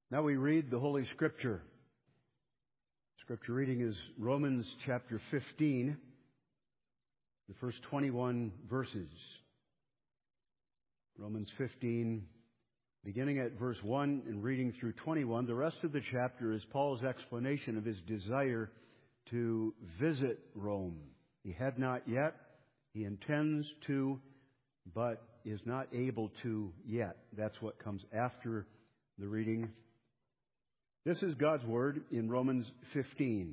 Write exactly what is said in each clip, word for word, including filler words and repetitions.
Now we read the Holy Scripture. Scripture reading is Romans chapter fifteen, the first twenty-one verses. Romans fifteen, beginning at verse one and reading through twenty-one. The rest of the chapter is Paul's explanation of his desire to visit Rome. He had not yet. He intends to, but is not able to yet. That's what comes after the reading. This is God's word in Romans fifteen.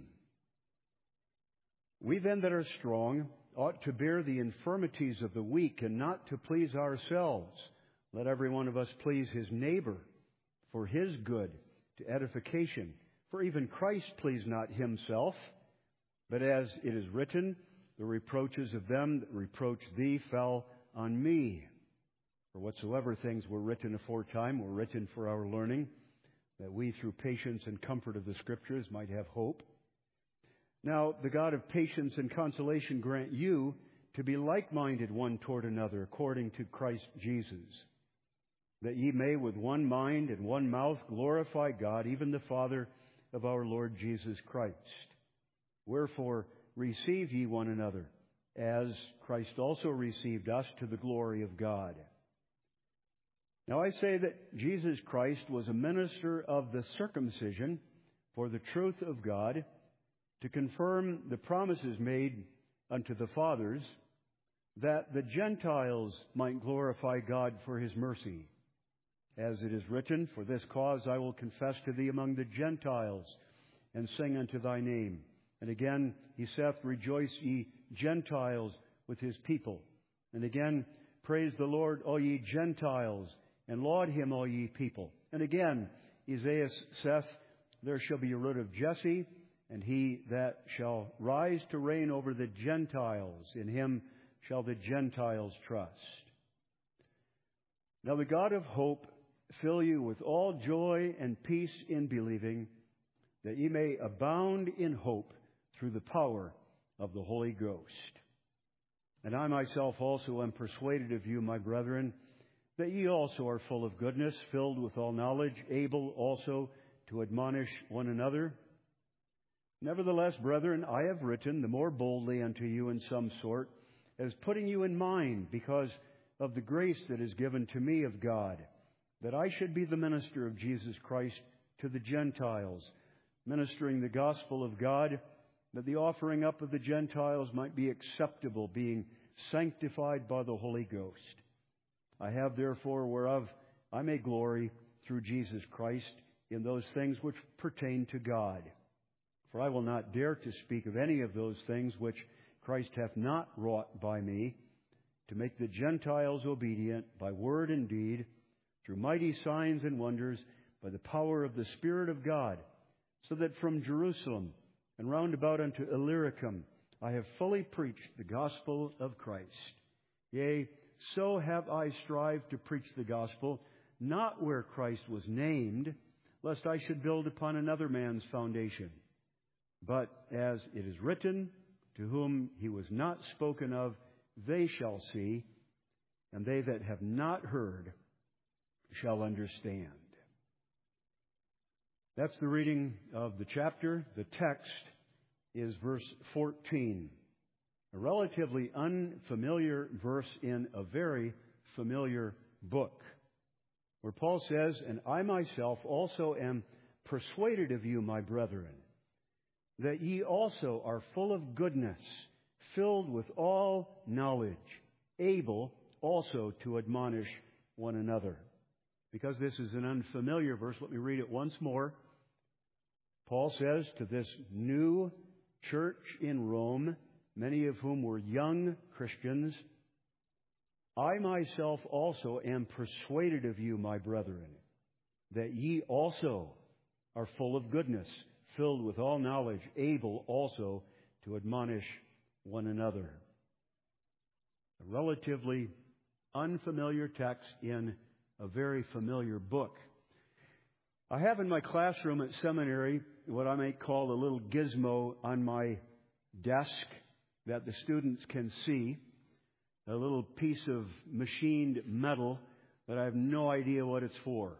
We then that are strong ought to bear the infirmities of the weak and not to please ourselves. Let every one of us please his neighbor for his good, to edification. For even Christ pleased not himself, but as it is written, the reproaches of them that reproach thee fell on me. For whatsoever things were written aforetime were written for our learning, that we through patience and comfort of the Scriptures might have hope. Now the God of patience and consolation grant you to be like-minded one toward another, according to Christ Jesus, that ye may with one mind and one mouth glorify God, even the Father of our Lord Jesus Christ. Wherefore receive ye one another, as Christ also received us to the glory of God. Now I say that Jesus Christ was a minister of the circumcision for the truth of God, to confirm the promises made unto the fathers, that the Gentiles might glorify God for his mercy. As it is written, for this cause I will confess to thee among the Gentiles, and sing unto thy name. And again, he saith, rejoice ye Gentiles with his people. And again, praise the Lord, all ye Gentiles, and laud him, all ye people. And again, Isaiah saith, there shall be a root of Jesse, and he that shall rise to reign over the Gentiles. In him shall the Gentiles trust. Now the God of hope fill you with all joy and peace in believing, that ye may abound in hope through the power of the Holy Ghost. And I myself also am persuaded of you, my brethren, that ye also are full of goodness, filled with all knowledge, able also to admonish one another. Nevertheless, brethren, I have written the more boldly unto you in some sort, as putting you in mind, because of the grace that is given to me of God, that I should be the minister of Jesus Christ to the Gentiles, ministering the gospel of God, that the offering up of the Gentiles might be acceptable, being sanctified by the Holy Ghost. I have therefore whereof I may glory through Jesus Christ in those things which pertain to God. For I will not dare to speak of any of those things which Christ hath not wrought by me, to make the Gentiles obedient by word and deed, through mighty signs and wonders, by the power of the Spirit of God, so that from Jerusalem and round about unto Illyricum I have fully preached the gospel of Christ. Yea, so have I strived to preach the gospel, not where Christ was named, lest I should build upon another man's foundation. But as it is written, to whom he was not spoken of, they shall see, and they that have not heard shall understand. That's the reading of the chapter. The text is verse fourteen. A relatively unfamiliar verse in a very familiar book, where Paul says, and I myself also am persuaded of you, my brethren, that ye also are full of goodness, filled with all knowledge, able also to admonish one another. Because this is an unfamiliar verse, let me read it once more. Paul says to this new church in Rome, many of whom were young Christians, I myself also am persuaded of you, my brethren, that ye also are full of goodness, filled with all knowledge, able also to admonish one another. A relatively unfamiliar text in a very familiar book. I have in my classroom at seminary what I might call a little gizmo on my desk that the students can see, a little piece of machined metal that I have no idea what it's for.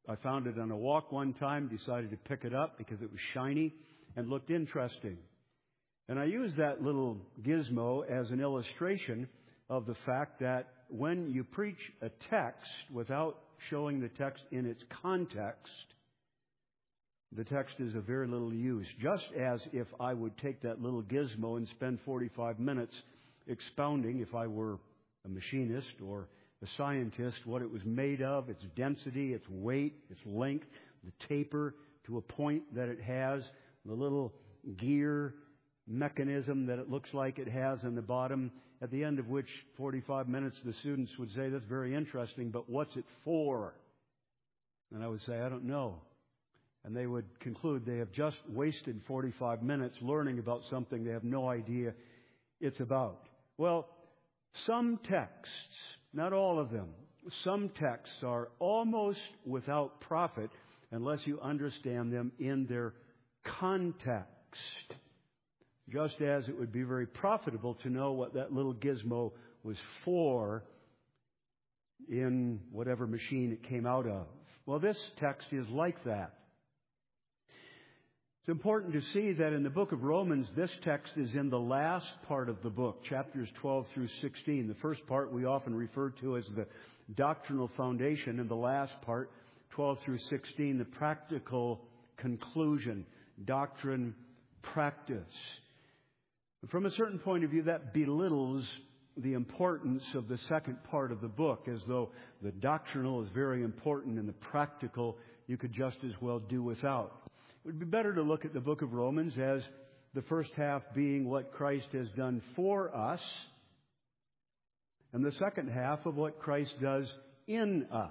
I found it on a walk one time, decided to pick it up because it was shiny and looked interesting. And I used that little gizmo as an illustration of the fact that when you preach a text without showing the text in its context, the text is of very little use. Just as if I would take that little gizmo and spend forty-five minutes expounding, if I were a machinist or a scientist, what it was made of, its density, its weight, its length, the taper to a point that it has, the little gear mechanism that it looks like it has on the bottom, at the end of which forty-five minutes the students would say, that's very interesting, but what's it for? And I would say, I don't know. And they would conclude they have just wasted forty-five minutes learning about something they have no idea it's about. Well, some texts, not all of them, some texts are almost without profit unless you understand them in their context. Just as it would be very profitable to know what that little gizmo was for in whatever machine it came out of. Well, this text is like that. It's important to see that in the book of Romans, this text is in the last part of the book, chapters twelve through sixteen. The first part we often refer to as the doctrinal foundation, and the last part, twelve through sixteen, the practical conclusion, doctrine, practice. From a certain point of view, that belittles the importance of the second part of the book, as though the doctrinal is very important and the practical you could just as well do without. It would be better to look at the book of Romans as the first half being what Christ has done for us, and the second half of what Christ does in us.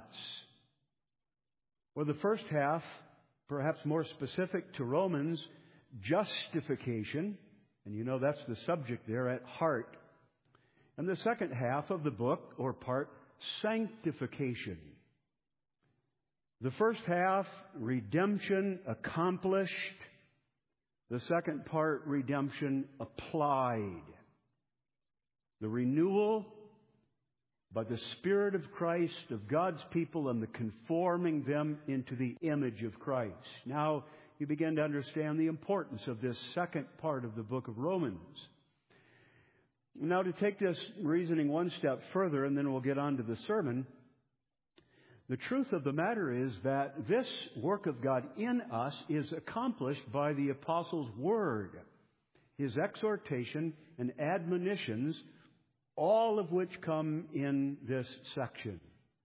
Or the first half, perhaps more specific to Romans, justification, and you know that's the subject there at heart. And the second half of the book, or part, sanctification. The first half, redemption accomplished. The second part, redemption applied. The renewal by the Spirit of Christ of God's people and the conforming them into the image of Christ. Now you begin to understand the importance of this second part of the book of Romans. Now to take this reasoning one step further, and then we'll get on to the sermon. The truth of the matter is that this work of God in us is accomplished by the Apostle's Word, his exhortation and admonitions, all of which come in this section.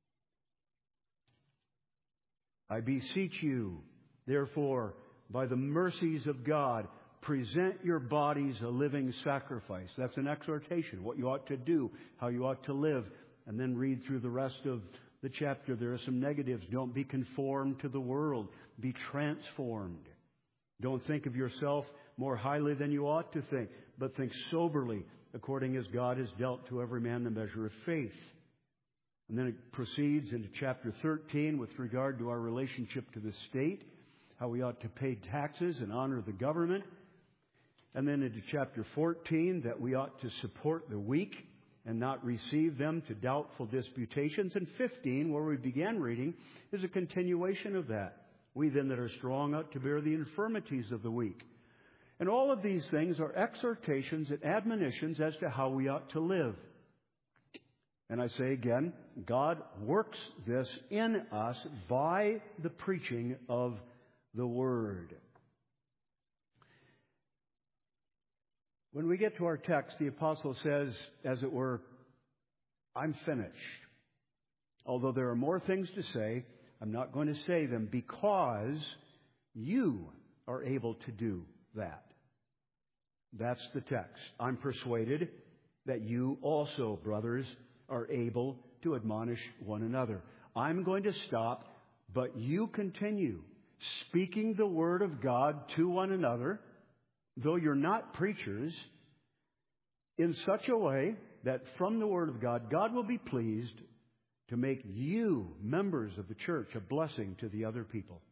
I beseech you, therefore, by the mercies of God, present your bodies a living sacrifice. That's an exhortation, what you ought to do, how you ought to live. And then read through the rest of the chapter. There are some negatives. Don't be conformed to the world. Be transformed. Don't think of yourself more highly than you ought to think, but think soberly, according as God has dealt to every man the measure of faith. And then it proceeds into chapter thirteen with regard to our relationship to the state, how we ought to pay taxes and honor the government. And then into chapter fourteen, that we ought to support the weak and not receive them to doubtful disputations. And fifteen, where we began reading, is a continuation of that. We then that are strong ought to bear the infirmities of the weak. And all of these things are exhortations and admonitions as to how we ought to live. And I say again, God works this in us by the preaching of the Word. When we get to our text, the apostle says, as it were, I'm finished. Although there are more things to say, I'm not going to say them because you are able to do that. That's the text. I'm persuaded that you also, brothers, are able to admonish one another. I'm going to stop, but you continue speaking the word of God to one another, though you're not preachers, in such a way that from the Word of God, God will be pleased to make you, members of the church, a blessing to the other people.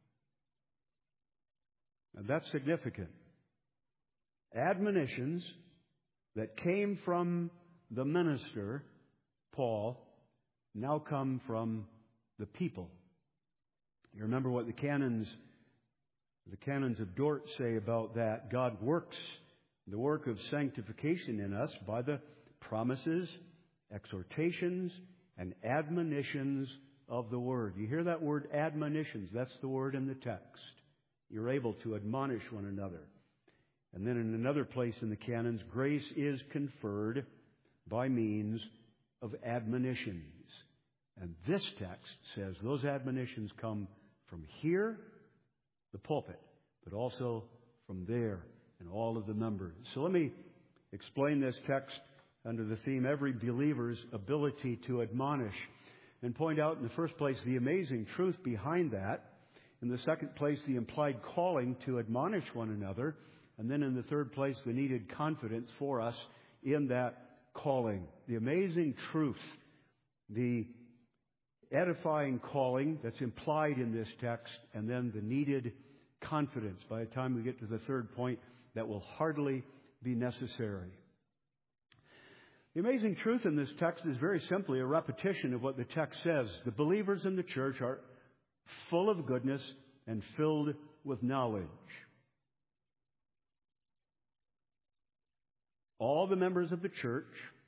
And that's significant. Admonitions that came from the minister, Paul, now come from the people. You remember what the canons, the canons of Dort say about that. God works the work of sanctification in us by the promises, exhortations, and admonitions of the Word. You hear that word, admonitions? That's the word in the text. You're able to admonish one another. And then in another place in the canons, grace is conferred by means of admonitions. And this text says those admonitions come from here, the pulpit, but also from there and all of the members. So let me explain this text under the theme, every believer's ability to admonish, and point out in the first place the amazing truth behind that. In the second place, the implied calling to admonish one another. And then in the third place, the needed confidence for us in that calling. The amazing truth, the edifying calling that's implied in this text, and then the needed confidence by the time we get to the third point that will hardly be necessary. The amazing truth in this text is very simply a repetition of what the text says. The believers in the church are full of goodness and filled with knowledge. All the members of the church,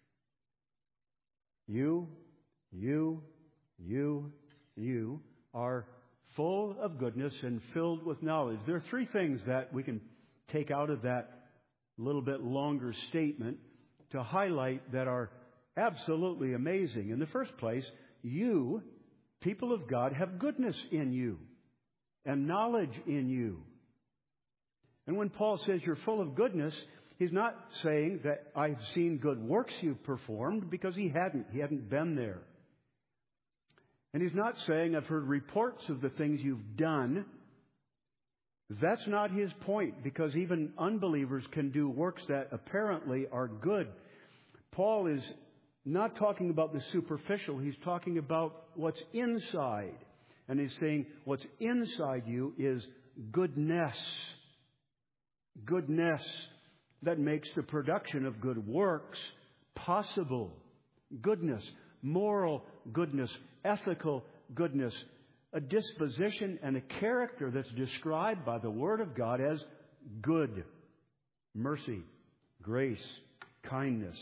you, you, you, you, are full of goodness and filled with knowledge. There are three things that we can take out of that little bit longer statement to highlight that are absolutely amazing. In the first place, you, people of God, have goodness in you and knowledge in you. And when Paul says you're full of goodness, he's not saying that I've seen good works you've performed, because he hadn't. He hadn't been there. And he's not saying I've heard reports of the things you've done. That's not his point, because even unbelievers can do works that apparently are good. Paul is not talking about the superficial. He's talking about what's inside. And he's saying what's inside you is goodness. Goodness that makes the production of good works possible. Goodness, moral goodness, ethical goodness, a disposition and a character that's described by the Word of God as good. Mercy, grace, kindness,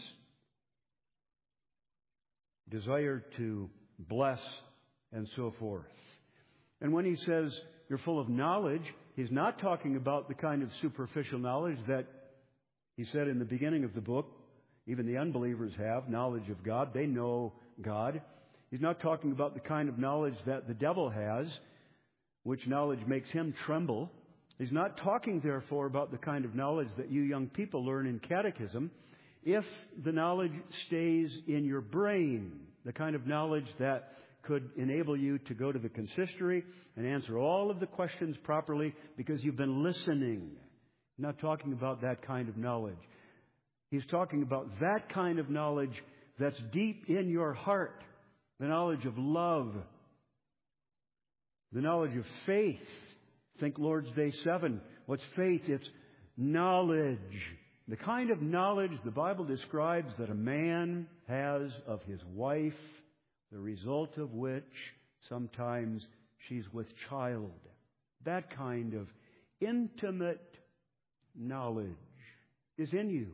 desire to bless, and so forth. And when he says you're full of knowledge, he's not talking about the kind of superficial knowledge that he said in the beginning of the book, even the unbelievers have knowledge of God. They know God. He's not talking about the kind of knowledge that the devil has, which knowledge makes him tremble. He's not talking, therefore, about the kind of knowledge that you young people learn in catechism. If the knowledge stays in your brain, the kind of knowledge that could enable you to go to the consistory and answer all of the questions properly because you've been listening. I'm not talking about that kind of knowledge. He's talking about that kind of knowledge that's deep in your heart. The knowledge of love. The knowledge of faith. Think Lord's Day seven. What's faith? It's knowledge. The kind of knowledge the Bible describes that a man has of his wife, the result of which sometimes she's with child. That kind of intimate knowledge is in you.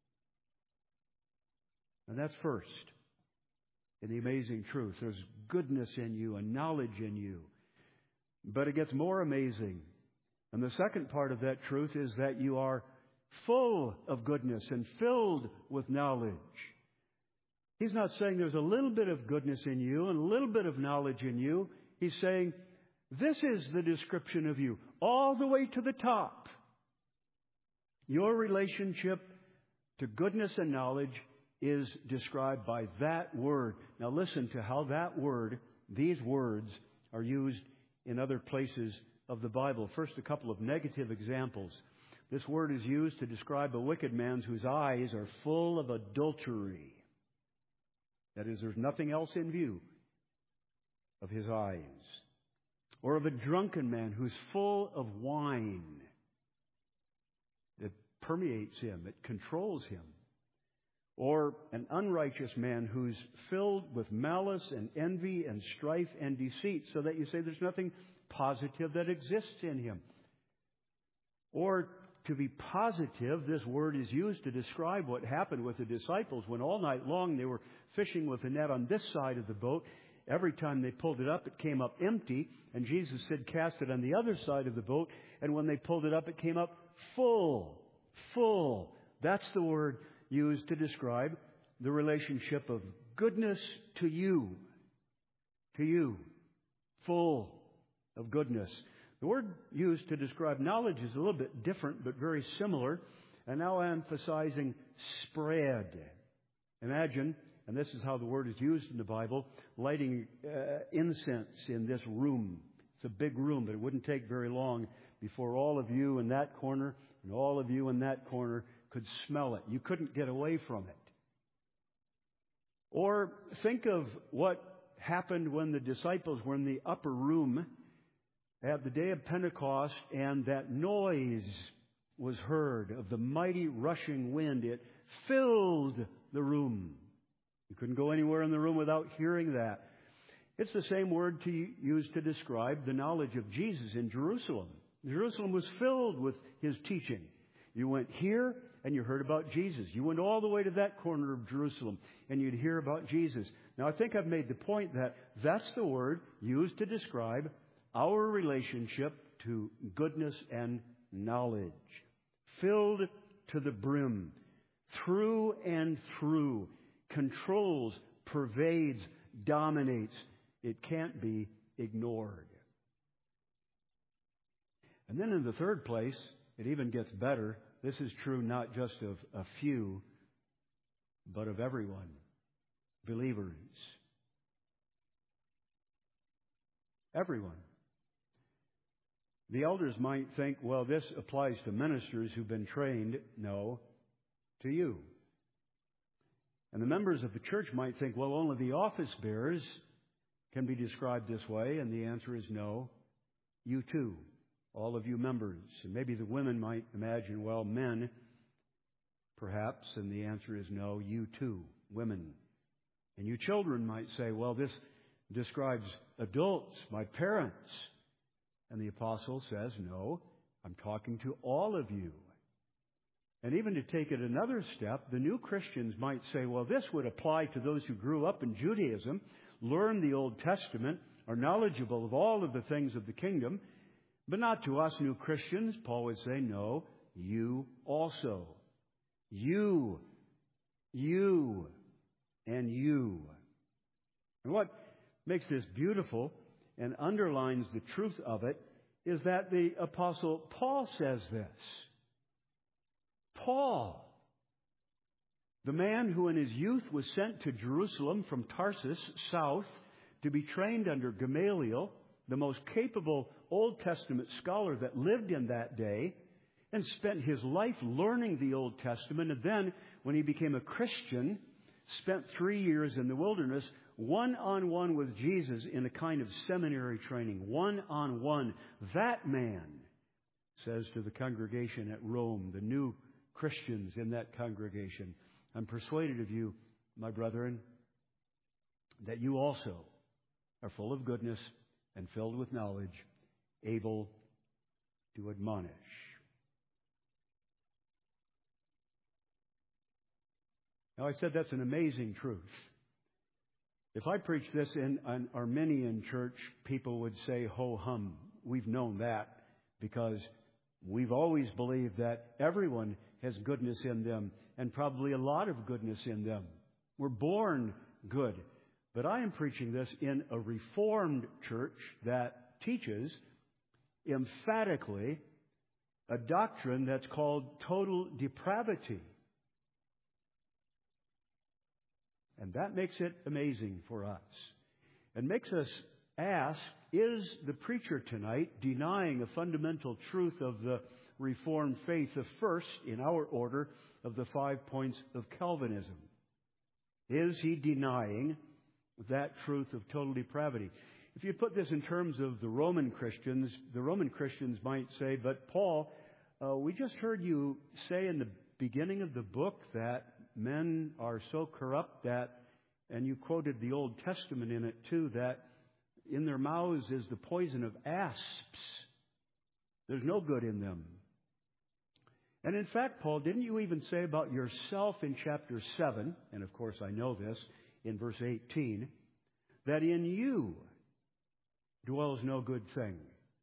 And that's first. In the amazing truth, there's goodness in you and knowledge in you. But it gets more amazing. And the second part of that truth is that you are full of goodness and filled with knowledge. He's not saying there's a little bit of goodness in you and a little bit of knowledge in you. He's saying this is the description of you, all the way to the top. Your relationship to goodness and knowledge is described by that word. Now listen to how that word, these words, are used in other places of the Bible. First, a couple of negative examples. This word is used to describe a wicked man whose eyes are full of adultery. That is, there's nothing else in view of his eyes. Or of a drunken man who's full of wine. It permeates him. It controls him. or an unrighteous man who's filled with malice and envy and strife and deceit, so that you say there's nothing positive that exists in him. Or to be positive, this word is used to describe what happened with the disciples when all night long they were fishing with a net on this side of the boat. Every time they pulled it up, it came up empty, and Jesus said, cast it on the other side of the boat, and when they pulled it up, it came up full, full. That's the word used to describe the relationship of goodness to you, to you, full of goodness. The word used to describe knowledge is a little bit different, but very similar, and now emphasizing spread. Imagine, and this is how the word is used in the Bible, lighting uh, incense in this room. It's a big room, but it wouldn't take very long before all of you in that corner and all of you in that corner could smell it. You couldn't get away from it. Or think of what happened when the disciples were in the upper room at the day of Pentecost, and that noise was heard of the mighty rushing wind. It filled the room. You couldn't go anywhere in the room without hearing that. It's the same word to use to describe the knowledge of Jesus in Jerusalem. Jerusalem was filled with his teaching. You went here and you heard about Jesus. You went all the way to that corner of Jerusalem and you'd hear about Jesus. Now, I think I've made the point that that's the word used to describe our relationship to goodness and knowledge. Filled to the brim, through and through, controls, pervades, dominates. It can't be ignored. And then in the third place, it even gets better. This is true not just of a few, but of everyone. Believers. Everyone. The elders might think, well, this applies to ministers who've been trained. No, to you. And the members of the church might think, well, only the office bearers can be described this way. And the answer is no, you too. All of you members. And maybe the women might imagine, well, men, perhaps. And the answer is no, you too, women. And you children might say, well, this describes adults, my parents. And the apostle says, no, I'm talking to all of you. And even to take it another step, the new Christians might say, well, this would apply to those who grew up in Judaism, learned the Old Testament, are knowledgeable of all of the things of the kingdom, but not to us new Christians. Paul would say, no, you also. You, you, and you. And what makes this beautiful and underlines the truth of it is that the Apostle Paul says this. Paul, the man who in his youth was sent to Jerusalem from Tarsus south to be trained under Gamaliel, the most capable Old Testament scholar that lived in that day, and spent his life learning the Old Testament, and then when he became a Christian, spent three years in the wilderness one-on-one with Jesus in a kind of seminary training. One-on-one. That man says to the congregation at Rome, the new Christians in that congregation, I'm persuaded of you, my brethren, that you also are full of goodness and filled with knowledge, able to admonish. Now, I said that's an amazing truth. If I preach this in an Arminian church, people would say, ho hum. We've known that because we've always believed that everyone has goodness in them and probably a lot of goodness in them. We're born good. But I am preaching this in a Reformed church that teaches emphatically a doctrine that's called total depravity. And that makes it amazing for us. And makes us ask, is the preacher tonight denying a fundamental truth of the Reformed faith, the first in our order of the five points of Calvinism? Is he denying that truth of total depravity? If you put this in terms of the Roman Christians, the Roman Christians might say, but Paul, uh, we just heard you say in the beginning of the book that men are so corrupt that, and you quoted the Old Testament in it too, that in their mouths is the poison of asps. There's no good in them. And in fact, Paul, didn't you even say about yourself in chapter seven, and of course I know this, in verse eighteen, that in you dwells no good thing?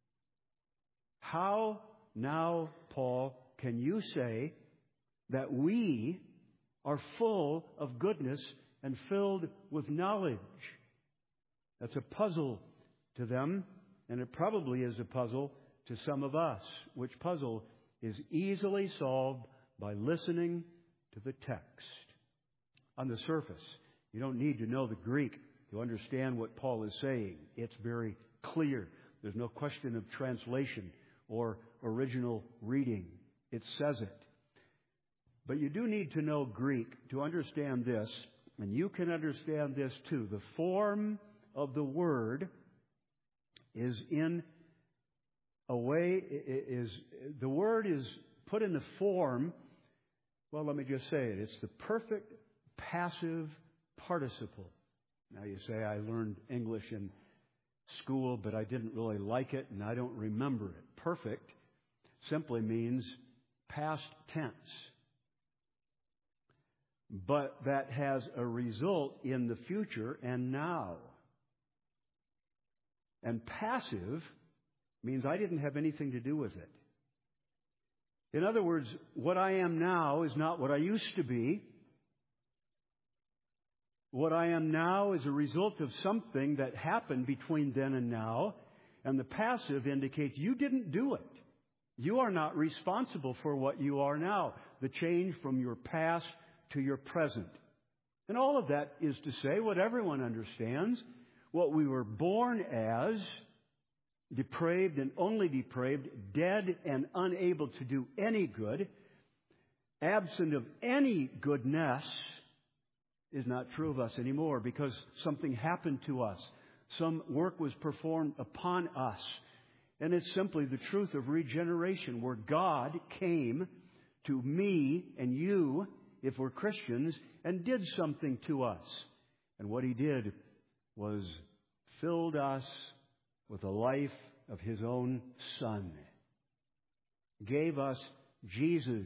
How now, Paul, can you say that we are full of goodness and filled with knowledge? That's a puzzle to them, and it probably is a puzzle to some of us, which puzzle is easily solved by listening to the text. On the surface, you don't need to know the Greek to understand what Paul is saying. It's very clear. There's no question of translation or original reading. It says it. But you do need to know Greek to understand this, and you can understand this too. The form of the word is in a way, is the word is put in the form, well, let me just say it. It's the perfect passive participle. Now you say, I learned English in school, but I didn't really like it, and I don't remember it. Perfect simply means past tense. But that has a result in the future and now. And passive means I didn't have anything to do with it. In other words, what I am now is not what I used to be. What I am now is a result of something that happened between then and now. And the passive indicates you didn't do it. You are not responsible for what you are now. The change from your past to your present. And all of that is to say what everyone understands. What we were born as, depraved and only depraved, dead and unable to do any good, absent of any goodness, is not true of us anymore because something happened to us. Some work was performed upon us. And it's simply the truth of regeneration, where God came to me and you, if we're Christians, and did something to us. And what He did was filled us with the life of His own Son. Gave us Jesus.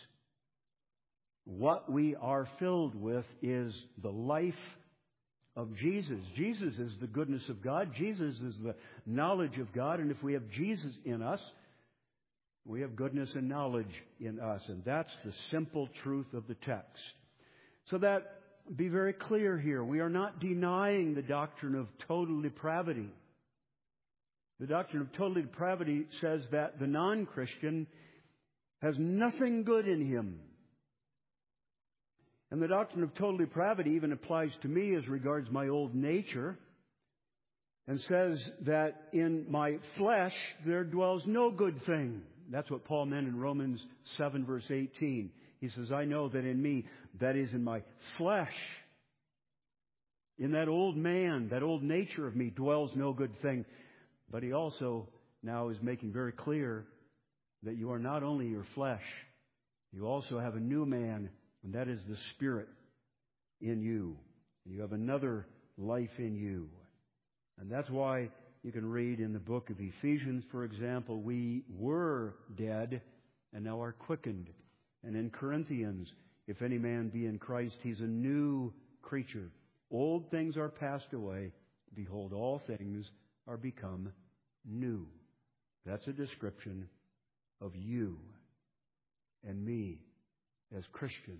What we are filled with is the life of Jesus. Jesus is the goodness of God. Jesus is the knowledge of God. And if we have Jesus in us, we have goodness and knowledge in us. And that's the simple truth of the text. So that, be very clear here. We are not denying the doctrine of total depravity. The doctrine of total depravity says that the non-Christian has nothing good in him. And the doctrine of total depravity even applies to me as regards my old nature, and says that in my flesh there dwells no good thing. That's what Paul meant in Romans seven, verse eighteen. He says, I know that in me, that is in my flesh, in that old man, that old nature of me, dwells no good thing. But he also now is making very clear that you are not only your flesh, you also have a new man, and that is the Spirit in you. You have another life in you. And that's why you can read in the book of Ephesians, for example, we were dead and now are quickened. And in Corinthians, if any man be in Christ, he's a new creature. Old things are passed away. Behold, all things are become new. That's a description of you and me as Christians.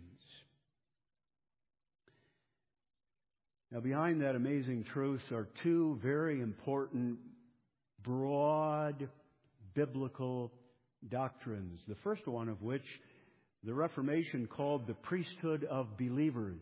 Now, behind that amazing truth are two very important, broad, biblical doctrines. The first one of which the Reformation called the priesthood of believers.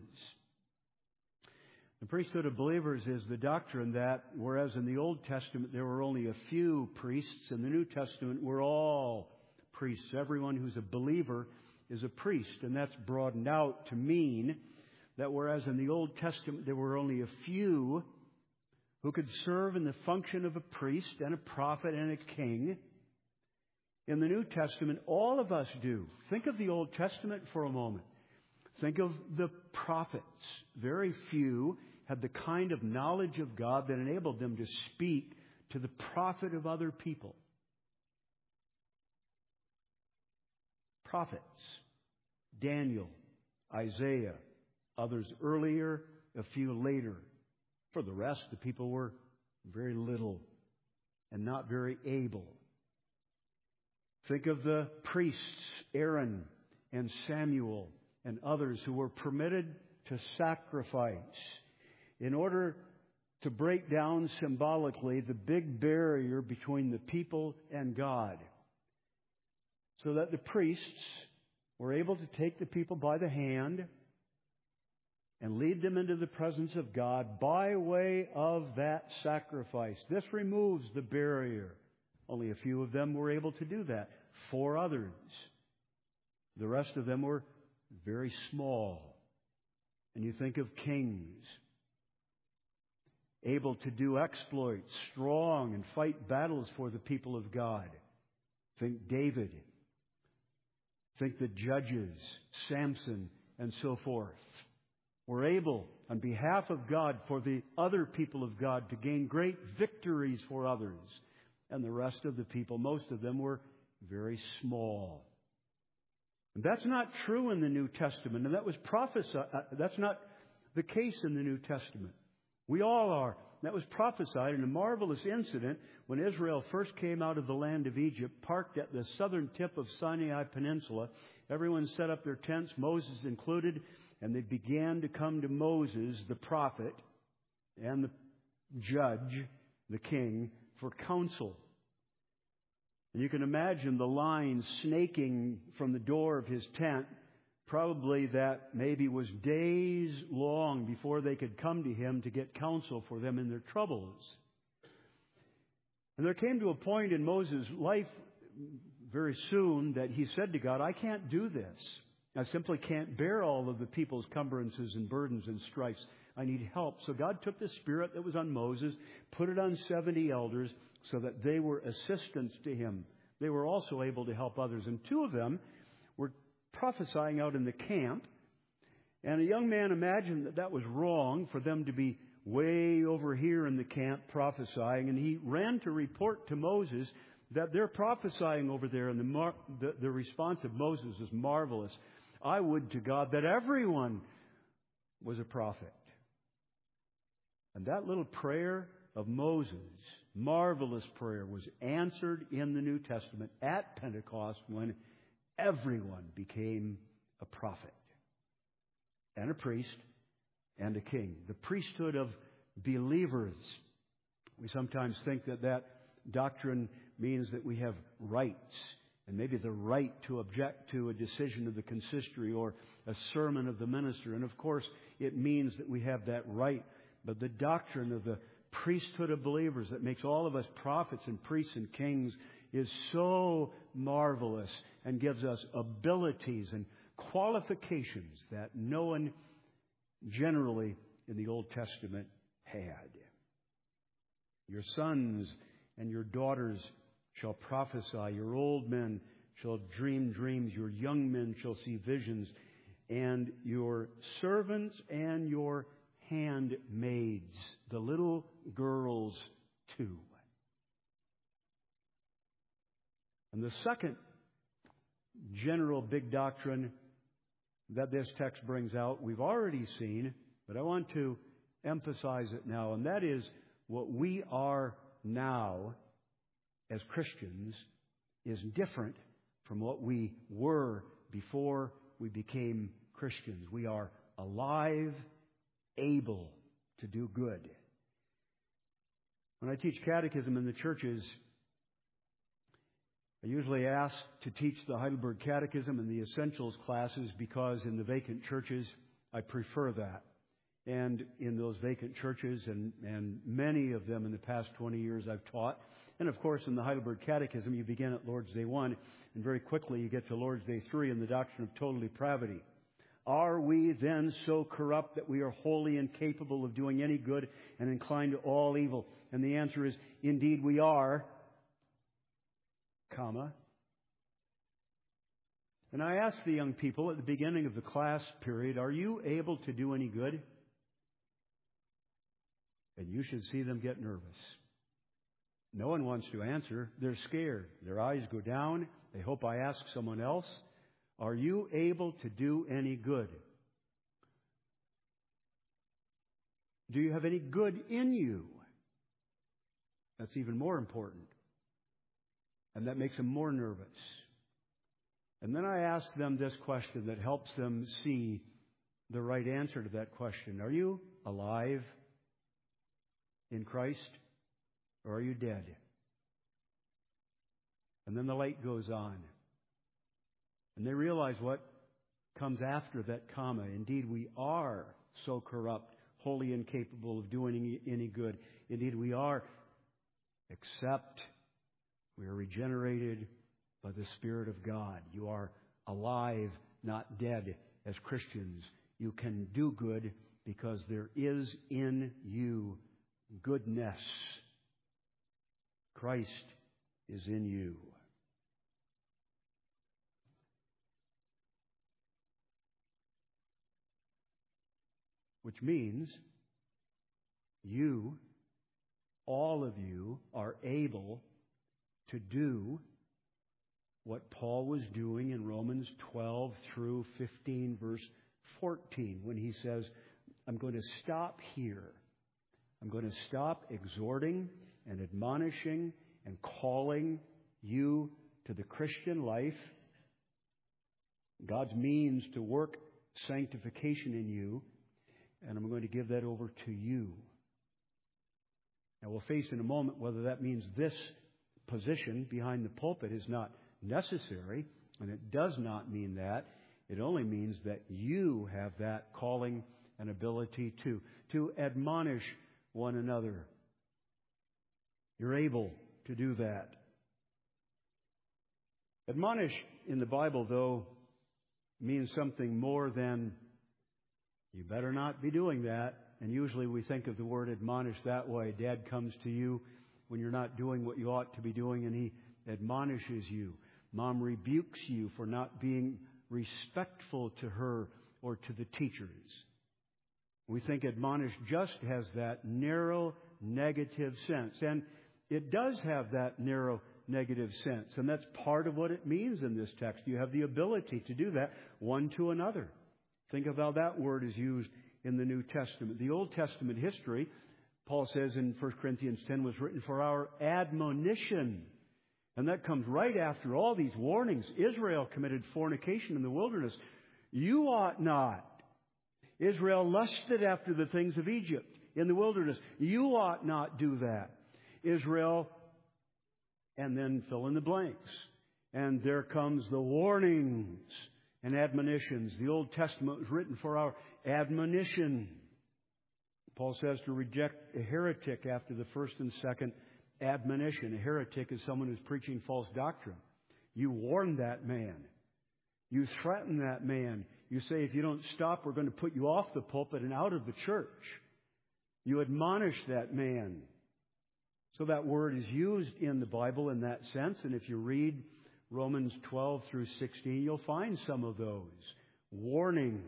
The priesthood of believers is the doctrine that, whereas in the Old Testament there were only a few priests, in the New Testament we're all priests. Everyone who's a believer is a priest, and that's broadened out to mean that whereas in the Old Testament there were only a few who could serve in the function of a priest and a prophet and a king, in the New Testament all of us do. Think of the Old Testament for a moment. Think of the prophets. Very few had the kind of knowledge of God that enabled them to speak to the profit of other people. Prophets. Daniel, Isaiah, others earlier, a few later. For the rest, the people were very little and not very able. Think of the priests, Aaron and Samuel and others who were permitted to sacrifice in order to break down symbolically the big barrier between the people and God, so that the priests were able to take the people by the hand and lead them into the presence of God by way of that sacrifice. This removes the barrier. Only a few of them were able to do that. Four others. The rest of them were very small. And you think of kings, able to do exploits, strong, and fight battles for the people of God. Think David. Think the judges, Samson, and so forth. Were able, on behalf of God, for the other people of God, to gain great victories for others. And the rest of the people, most of them were very small. And that's not true in the New Testament, and that was prophesied. That's not the case in the New Testament. We all are. That was prophesied in a marvelous incident when Israel first came out of the land of Egypt, parked at the southern tip of Sinai Peninsula. Everyone set up their tents, Moses included, and they began to come to Moses, the prophet, and the judge, the king, for counsel. And you can imagine the line snaking from the door of his tent, probably that maybe was days long before they could come to him to get counsel for them in their troubles. And there came to a point in Moses' life very soon that he said to God, I can't do this. I simply can't bear all of the people's cumbrances and burdens and strifes. I need help. So God took the spirit that was on Moses, put it on seventy elders, so that they were assistants to him. They were also able to help others. And two of them were prophesying out in the camp. And a young man imagined that that was wrong for them to be way over here in the camp prophesying. And he ran to report to Moses that they're prophesying over there. And the, mar- the, the response of Moses is marvelous. I would to God that everyone was a prophet. And that little prayer of Moses, marvelous prayer, was answered in the New Testament at Pentecost when everyone became a prophet and a priest and a king. The priesthood of believers. We sometimes think that that doctrine means that we have rights, and maybe the right to object to a decision of the consistory or a sermon of the minister. And of course, it means that we have that right. But the doctrine of the priesthood of believers that makes all of us prophets and priests and kings is so marvelous and gives us abilities and qualifications that no one generally in the Old Testament had. Your sons and your daughters shall prophesy. Your old men shall dream dreams. Your young men shall see visions. And your servants and your handmaids, the little girls too. And the second general big doctrine that this text brings out, we've already seen, but I want to emphasize it now, and that is what we are now as Christians is different from what we were before we became Christians. We are alive, able to do good. When I teach catechism in the churches, I usually ask to teach the Heidelberg Catechism and the Essentials classes because in the vacant churches, I prefer that. And in those vacant churches, and, and many of them in the past twenty years I've taught, and of course in the Heidelberg Catechism, you begin at Lord's Day one, and very quickly you get to Lord's Day three and the doctrine of total depravity. Are we then so corrupt that we are wholly incapable of doing any good and inclined to all evil? And the answer is, indeed we are, comma. And I asked the young people at the beginning of the class period, are you able to do any good? And you should see them get nervous. No one wants to answer. They're scared. Their eyes go down. They hope I ask someone else. Are you able to do any good? Do you have any good in you? That's even more important. And that makes them more nervous. And then I ask them this question that helps them see the right answer to that question. Are you alive in Christ, or are you dead? And then the light goes on. And they realize what comes after that comma. Indeed, we are so corrupt, wholly incapable of doing any good. Indeed, we are, except we are regenerated by the Spirit of God. You are alive, not dead. As Christians, you can do good because there is in you goodness. Christ is in you. Which means you, all of you, are able to do what Paul was doing in Romans twelve through fifteen, verse fourteen, when he says, I'm going to stop here. I'm going to stop exhorting and admonishing and calling you to the Christian life, God's means to work sanctification in you, and I'm going to give that over to you. Now, we'll face in a moment whether that means this position behind the pulpit is not necessary, and it does not mean that. It only means that you have that calling and ability to, to admonish one another. You're able to do that. Admonish in the Bible, though, means something more than you better not be doing that. And usually we think of the word admonish that way. Dad comes to you when you're not doing what you ought to be doing, and he admonishes you. Mom rebukes you for not being respectful to her or to the teachers. We think admonish just has that narrow negative sense. And it does have that narrow negative sense. And that's part of what it means in this text. You have the ability to do that one to another. Think of how that word is used in the New Testament. The Old Testament history, Paul says in First Corinthians ten, was written for our admonition. And that comes right after all these warnings. Israel committed fornication in the wilderness. You ought not. Israel lusted after the things of Egypt in the wilderness. You ought not do that. Israel, and then fill in the blanks. And there comes the warnings and admonitions. The Old Testament was written for our admonition. Paul says to reject a heretic after the first and second admonition. A heretic is someone who's preaching false doctrine. You warn that man. You threaten that man. You say, if you don't stop, we're going to put you off the pulpit and out of the church. You admonish that man. So that word is used in the Bible in that sense. And if you read Romans twelve through sixteen, you'll find some of those. Warnings.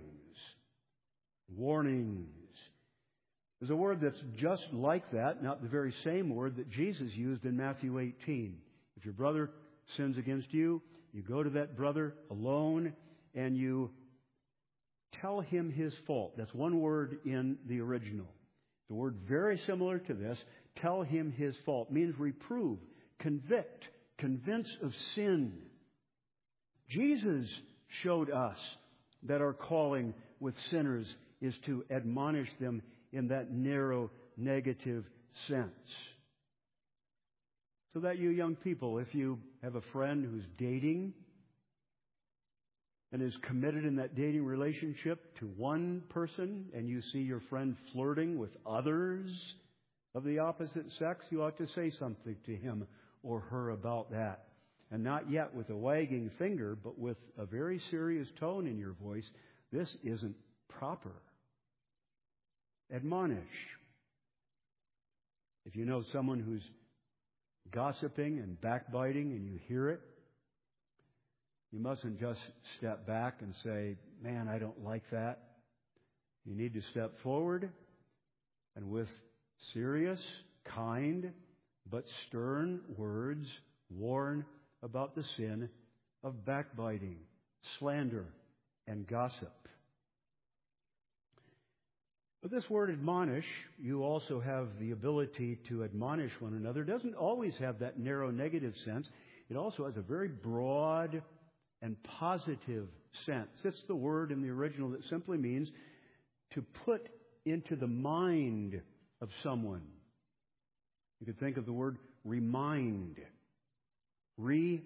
Warnings. There's a word that's just like that, not the very same word that Jesus used in Matthew eighteen. If your brother sins against you, you go to that brother alone and you tell him his fault. That's one word in the original. The word very similar to this, tell him his fault, means reprove, convict, convince of sin. Jesus showed us that our calling with sinners is to admonish them in that narrow, negative sense. So that you young people, if you have a friend who's dating and is committed in that dating relationship to one person, and you see your friend flirting with others of the opposite sex, you ought to say something to him or her about that. And not yet with a wagging finger, but with a very serious tone in your voice. This isn't proper. Admonish. If you know someone who's gossiping and backbiting and you hear it, You mustn't just step back and say, man, I don't like that. You need to step forward and with serious, kind, but stern words warn about the sin of backbiting, slander, and gossip. But this word admonish, you also have the ability to admonish one another. It doesn't always have that narrow negative sense. It also has a very broad and positive sense. It's the word in the original that simply means to put into the mind of someone. You could think of the word remind. Remind.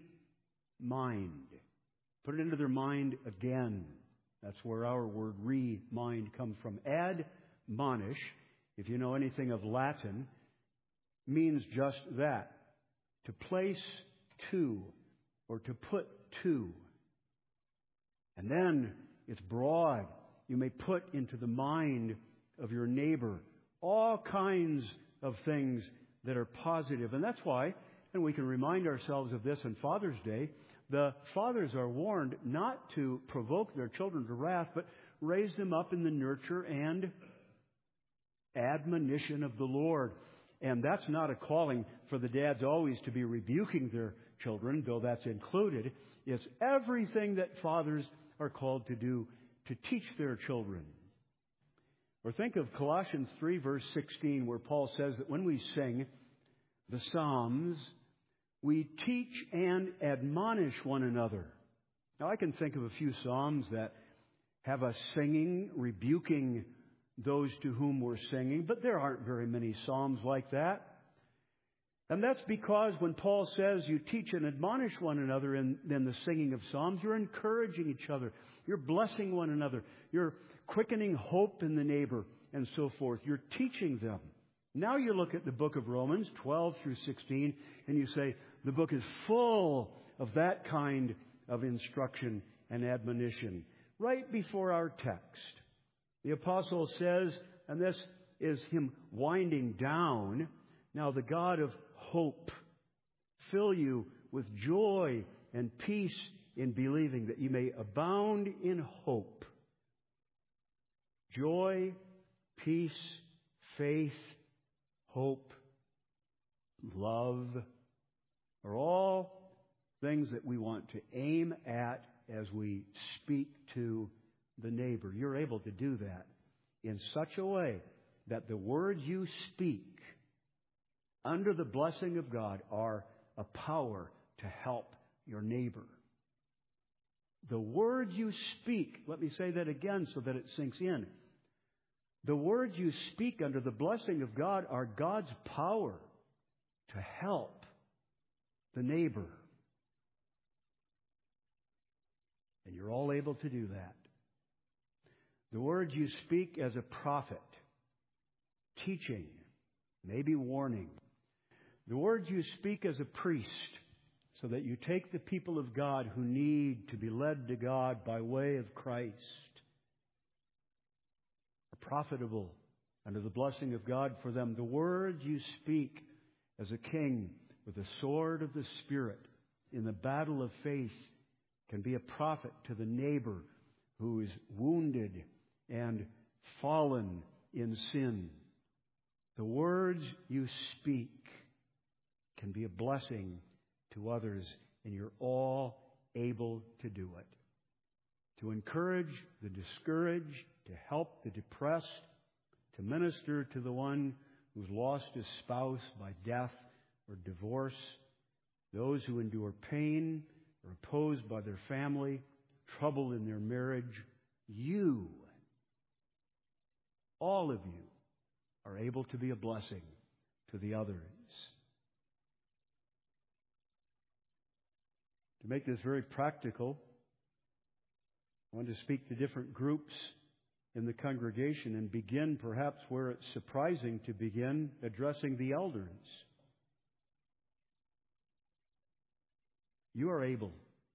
Put it into their mind again. That's where our word remind comes from. Admonish, if you know anything of Latin, means just that. To place to, or to put to. And then it's broad. You may put into the mind of your neighbor all kinds of things that are positive. And that's why, and we can remind ourselves of this on Father's Day, the fathers are warned not to provoke their children to wrath, but raise them up in the nurture and admonition of the Lord. And that's not a calling for the dads always to be rebuking their children, though that's included. It's everything that fathers are called to do to teach their children. Or think of Colossians three, verse sixteen, where Paul says that when we sing the Psalms, we teach and admonish one another. Now, I can think of a few Psalms that have us singing, rebuking those to whom we're singing, but there aren't very many Psalms like that. And that's because when Paul says you teach and admonish one another in, in the singing of Psalms, you're encouraging each other. You're blessing one another. You're quickening hope in the neighbor and so forth. You're teaching them. Now you look at the book of Romans, twelve through sixteen, and you say the book is full of that kind of instruction and admonition. Right before our text, the apostle says, and this is him winding down, now the God of hope fill you with joy and peace in believing, that you may abound in hope. Joy, peace, faith, hope, love are all things that we want to aim at as we speak to the neighbor. You're able to do that in such a way that the words you speak under the blessing of God are a power to help your neighbor. The words you speak, let me say that again so that it sinks in. The words you speak under the blessing of God are God's power to help the neighbor. And you're all able to do that. The words you speak as a prophet, teaching, maybe warning. The words you speak as a priest, so that you take the people of God who need to be led to God by way of Christ, are profitable under the blessing of God for them. The words you speak as a king with the sword of the Spirit in the battle of faith can be a profit to the neighbor who is wounded and fallen in sin. The words you speak can be a blessing to others, and you're all able to do it. To encourage the discouraged, to help the depressed, to minister to the one who's lost his spouse by death or divorce, those who endure pain or opposed by their family, trouble in their marriage. You, all of you, are able to be a blessing to the others. To make this very practical, I want to speak to different groups in the congregation and begin perhaps where it's surprising to begin, addressing the elders. You are able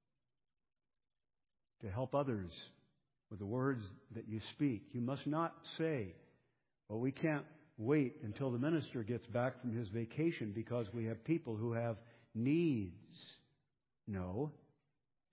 to help others with the words that you speak. You must not say, well, we can't wait until the minister gets back from his vacation because we have people who have needs. No,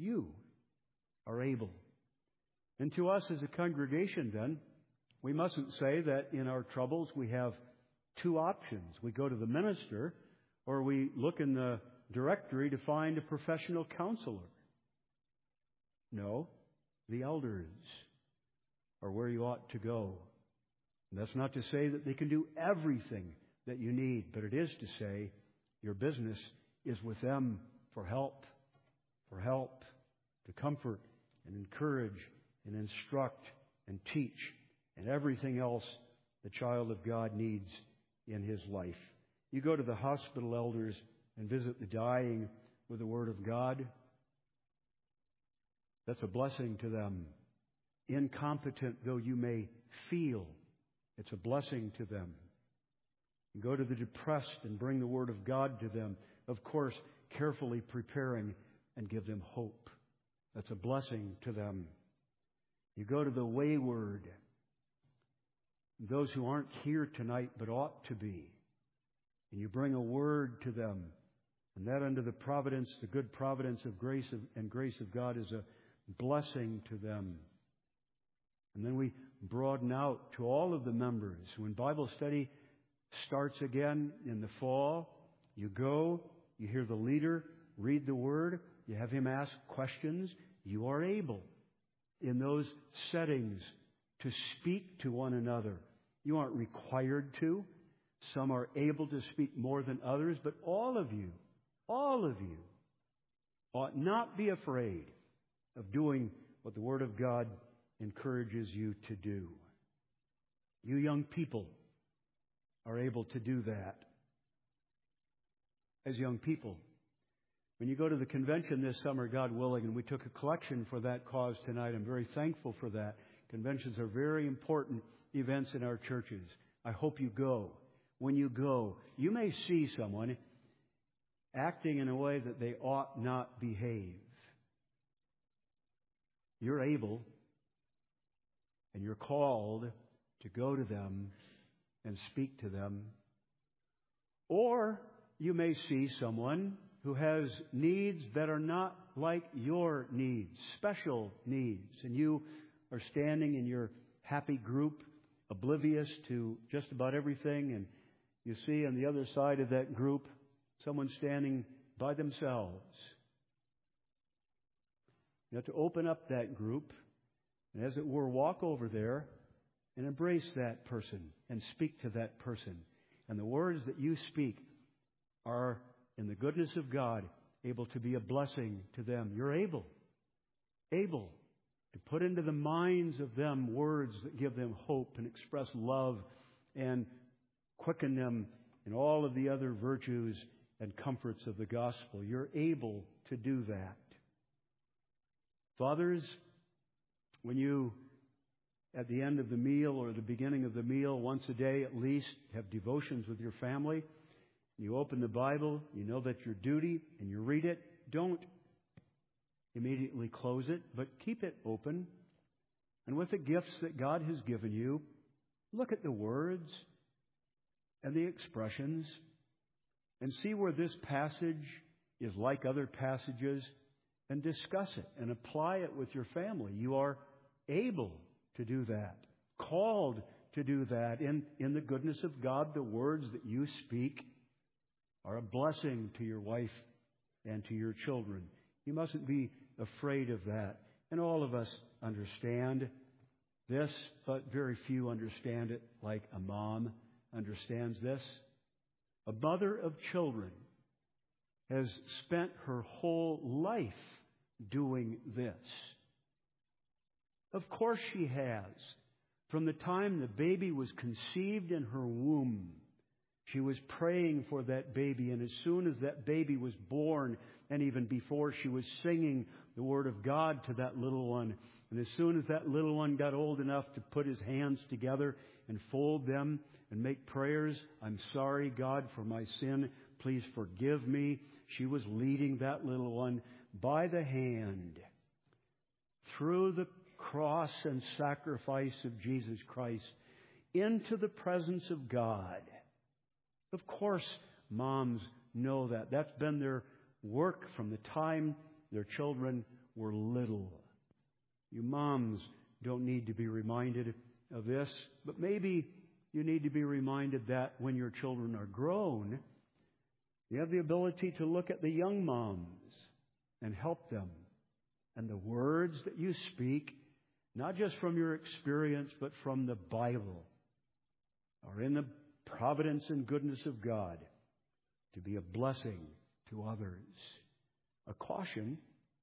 You are able. And to us as a congregation, then, we mustn't say that in our troubles we have two options. We go to the minister, or we look in the directory to find a professional counselor. No, the elders are where you ought to go. And that's not to say that they can do everything that you need, but it is to say your business is with them for help, for help, to comfort and encourage and instruct and teach and everything else the child of God needs in his life. You go to the hospital elders and visit the dying with the Word of God. That's a blessing to them. Incompetent though you may feel, it's a blessing to them. You go to the depressed and bring the Word of God to them. Of course, carefully preparing and give them hope. That's a blessing to them. You go to the wayward, those who aren't here tonight but ought to be, and you bring a word to them. And that under the providence, the good providence of grace and grace of God is a blessing to them. And then we broaden out to all of the members. When Bible study starts again in the fall, you go, you hear the leader read the Word, you have him ask questions. You are able in those settings to speak to one another. You aren't required to. Some are able to speak more than others, but all of you, all of you ought not be afraid of doing what the Word of God encourages you to do. You young people are able to do that. As young people, when you go to the convention this summer, God willing, and we took a collection for that cause tonight, I'm very thankful for that. Conventions are very important events in our churches. I hope you go. When you go, you may see someone acting in a way that they ought not behave. You're able and you're called to go to them and speak to them. Or you may see someone who has needs that are not like your needs, special needs, and you are standing in your happy group, oblivious to just about everything, and you see on the other side of that group someone standing by themselves. You have to open up that group and, as it were, walk over there and embrace that person and speak to that person. And the words that you speak are, in the goodness of God, able to be a blessing to them. You're able, able to put into the minds of them words that give them hope and express love and quicken them in all of the other virtues and comforts of the gospel. You're able to do that. Fathers, when you, at the end of the meal or the beginning of the meal, once a day at least, have devotions with your family, you open the Bible, you know that's your duty, and you read it. Don't immediately close it, but keep it open. And with the gifts that God has given you, look at the words and the expressions and see where this passage is like other passages and discuss it and apply it with your family. You are able to do that, called to do that. In, in the goodness of God, the words that you speak are a blessing to your wife and to your children. You mustn't be afraid of that. And all of us understand this, but very few understand it like a mom understands this. A mother of children has spent her whole life doing this. Of course she has. From the time the baby was conceived in her womb, she was praying for that baby, and as soon as that baby was born, and even before, she was singing the Word of God to that little one. And as soon as that little one got old enough to put his hands together and fold them and make prayers, "I'm sorry, God, for my sin. Please forgive me," she was leading that little one by the hand through the cross and sacrifice of Jesus Christ into the presence of God. Of course, moms know that. That's been their work from the time their children were little. You moms don't need to be reminded of this, but maybe you need to be reminded that when your children are grown, you have the ability to look at the young moms and help them. And the words that you speak, not just from your experience, but from the Bible, are in the providence and goodness of God to be a blessing to others. A caution: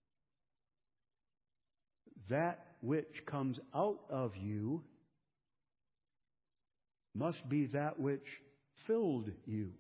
that which comes out of you must be that which filled you.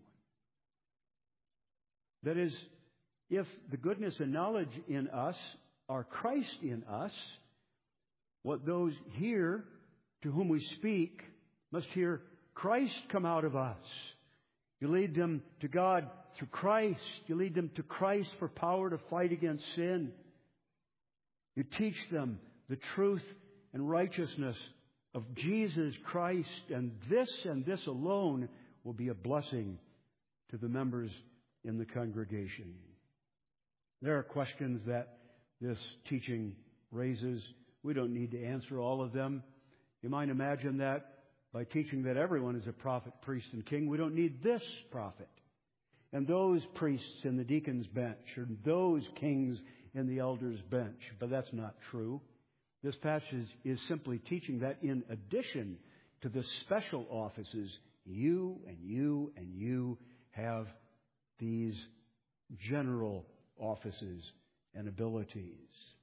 That is, if the goodness and knowledge in us are Christ in us, what those hear to whom we speak must hear Christ come out of us. You lead them to God through Christ. You lead them to Christ for power to fight against sin. You teach them the truth and righteousness of Jesus Christ, and this and this alone will be a blessing to the members in the congregation. There are questions that this teaching raises. We don't need to answer all of them. You might imagine that by teaching that everyone is a prophet, priest, and king, we don't need this prophet and those priests in the deacon's bench or those kings in the elder's bench. But that's not true. This passage is simply teaching that in addition to the special offices, you and you and you have these general offices and abilities.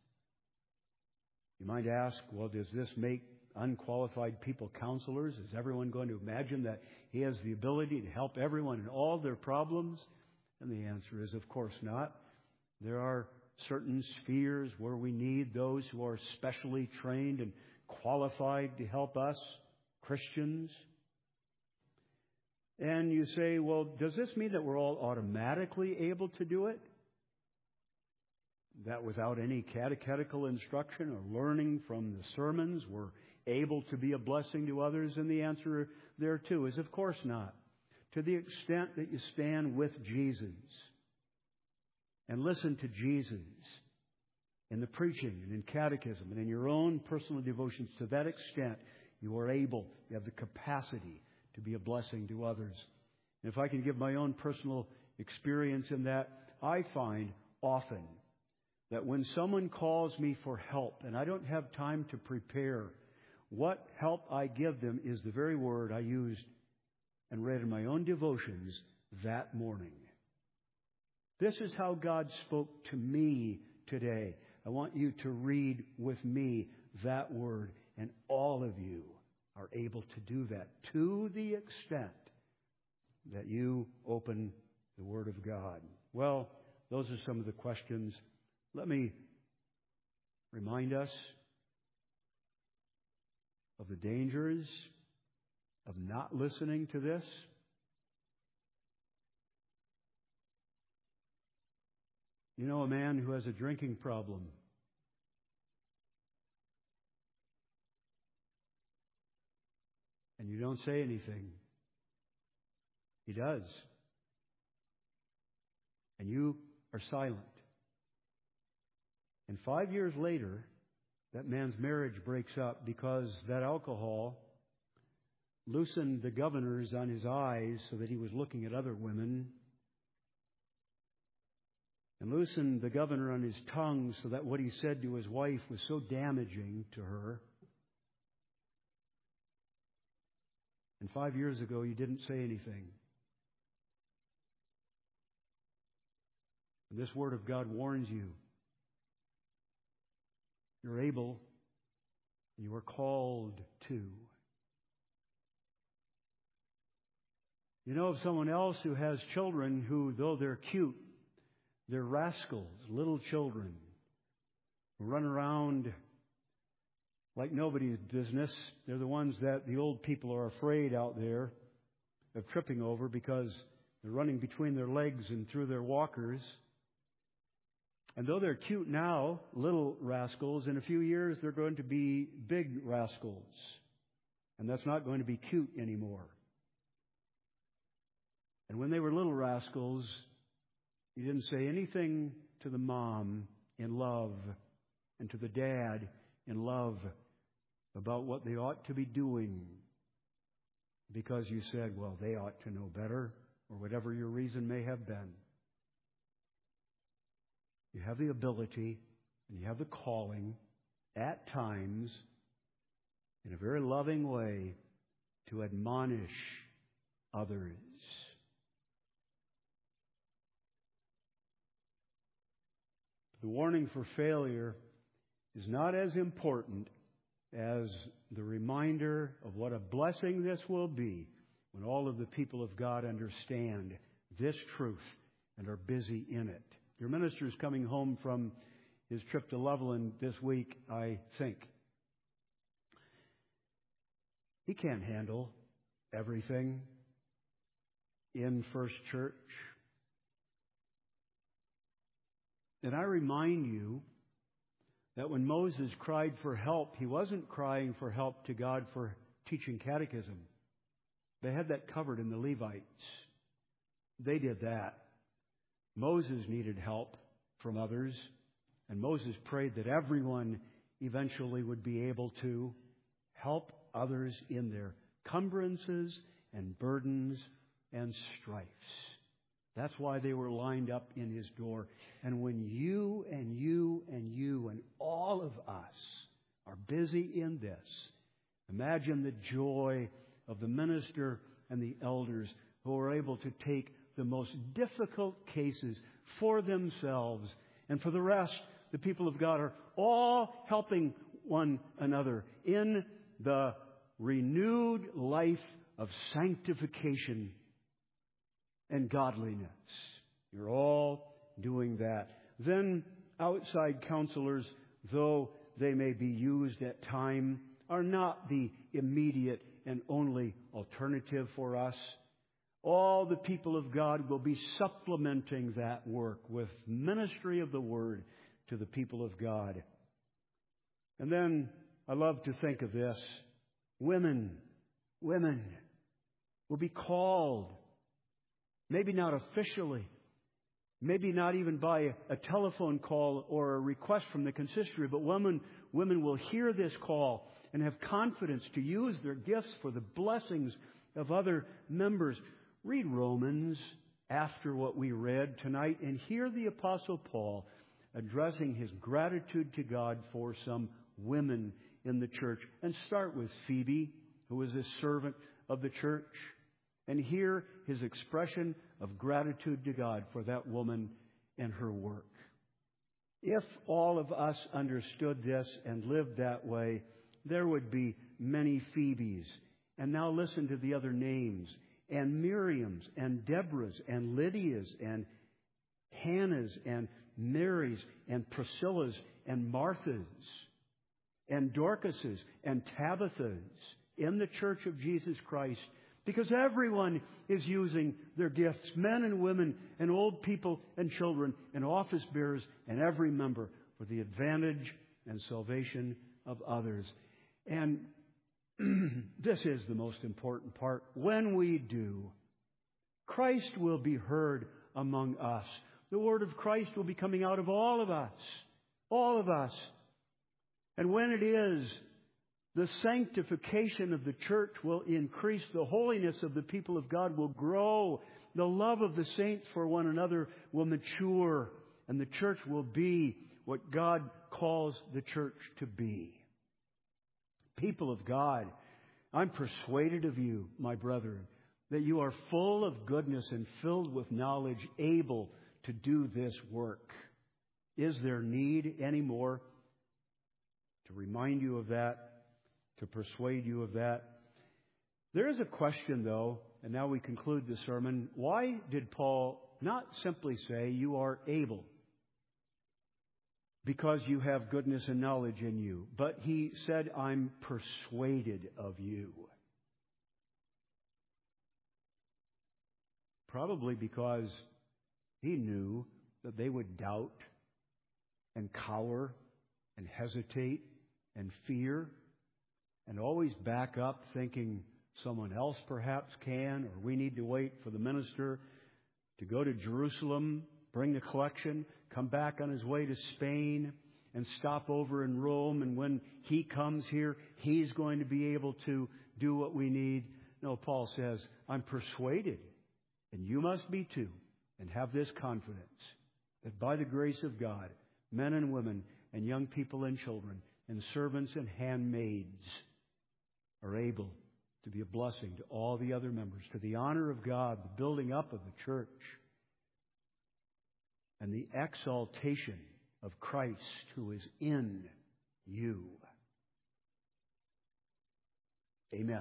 You might ask, well, does this make unqualified people counselors? Is everyone going to imagine that he has the ability to help everyone in all their problems? And the answer is, of course not. There are certain spheres where we need those who are specially trained and qualified to help us, Christians. And you say, well, does this mean that we're all automatically able to do it? That without any catechetical instruction or learning from the sermons, we're able to be a blessing to others? And the answer there too is, of course not. To the extent that you stand with Jesus and listen to Jesus in the preaching and in catechism and in your own personal devotions, to that extent you are able, you have the capacity to be a blessing to others. And if I can give my own personal experience in that, I find often that when someone calls me for help and I don't have time to prepare, what help I give them is the very word I used and read in my own devotions that morning. This is how God spoke to me today. I want you to read with me that word, and all of you are able to do that to the extent that you open the Word of God. Well, those are some of the questions. Let me remind us of the dangers of not listening to this. You know a man who has a drinking problem. And you don't say anything. He does. And you are silent. And five years later, that man's marriage breaks up because that alcohol loosened the governors on his eyes so that he was looking at other women, and loosened the governor on his tongue so that what he said to his wife was so damaging to her. And five years ago, you didn't say anything. And this Word of God warns you. You're able, and you are called to. You know of someone else who has children who, though they're cute, they're rascals, little children, who run around like nobody's business. They're the ones that the old people are afraid out there of tripping over because they're running between their legs and through their walkers. And though they're cute now, little rascals, in a few years they're going to be big rascals. And that's not going to be cute anymore. And when they were little rascals, you didn't say anything to the mom in love and to the dad in love about what they ought to be doing because you said, well, they ought to know better, or whatever your reason may have been. You have the ability and you have the calling at times in a very loving way to admonish others. The warning for failure is not as important as the reminder of what a blessing this will be when all of the people of God understand this truth and are busy in it. Your minister is coming home from his trip to Loveland this week, I think. He can't handle everything in First Church. And I remind you that when Moses cried for help, he wasn't crying for help to God for teaching catechism. They had that covered in the Levites. They did that. Moses needed help from others, and Moses prayed that everyone eventually would be able to help others in their cumbrances and burdens and strifes. That's why they were lined up in his door. And when you and you and you and all of us are busy in this, imagine the joy of the minister and the elders who are able to take the most difficult cases for themselves. And for the rest, the people of God are all helping one another in the renewed life of sanctification and godliness. You're all doing that. Then outside counselors, though they may be used at time, are not the immediate and only alternative for us. All the people of God will be supplementing that work with ministry of the Word to the people of God. And then I love to think of this. Women, women will be called. Maybe not officially. Maybe not even by a telephone call or a request from the consistory. But women, women will hear this call and have confidence to use their gifts for the blessings of other members. Read Romans after what we read tonight and hear the Apostle Paul addressing his gratitude to God for some women in the church. And start with Phoebe, who is a servant of the church. And hear his expression of gratitude to God for that woman and her work. If all of us understood this and lived that way, there would be many Phoebes. And now listen to the other names. And Miriams, and Deborahs, and Lydias, and Hannahs, and Marys, and Priscillas, and Marthas, and Dorcases, and Tabithas in the Church of Jesus Christ. Because everyone is using their gifts, men and women, and old people and children, and office bearers, and every member for the advantage and salvation of others. And this is the most important part. When we do, Christ will be heard among us. The word of Christ will be coming out of all of us. All of us. And when it is, the sanctification of the church will increase. The holiness of the people of God will grow. The love of the saints for one another will mature. And the church will be what God calls the church to be. People of God, I'm persuaded of you, my brethren, that you are full of goodness and filled with knowledge, able to do this work. Is there need anymore to remind you of that, to persuade you of that? There is a question, though, and now we conclude the sermon. Why did Paul not simply say you are able? Because you have goodness and knowledge in you. But he said, I'm persuaded of you. Probably because he knew that they would doubt and cower and hesitate and fear and always back up thinking someone else perhaps can, or we need to wait for the minister to go to Jerusalem, bring the collection, come back on his way to Spain, and stop over in Rome, and when he comes here, he's going to be able to do what we need. No, Paul says, I'm persuaded, and you must be too, and have this confidence, that by the grace of God, men and women and young people and children and servants and handmaids are able to be a blessing to all the other members, to the honor of God, the building up of the church, and the exaltation of Christ who is in you. Amen.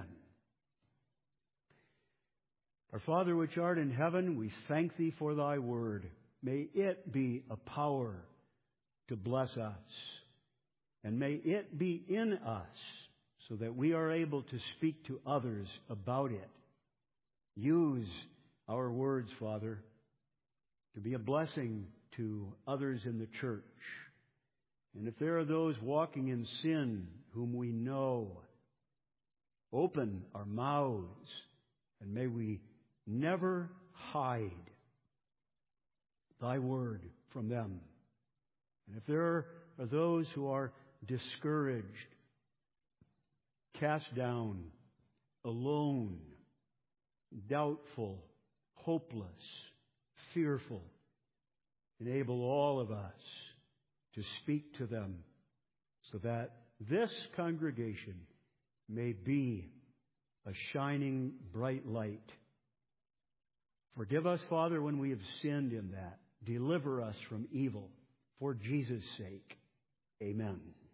Our Father which art in heaven, we thank Thee for Thy word. May it be a power to bless us, and may it be in us so that we are able to speak to others about it. Use our words, Father, to be a blessing to others in the church. And if there are those walking in sin whom we know, open our mouths, and may we never hide Thy word from them. And if there are those who are discouraged, cast down, alone, doubtful, hopeless, fearful, enable all of us to speak to them so that this congregation may be a shining bright light. Forgive us, Father, when we have sinned in that. Deliver us from evil for Jesus' sake. Amen.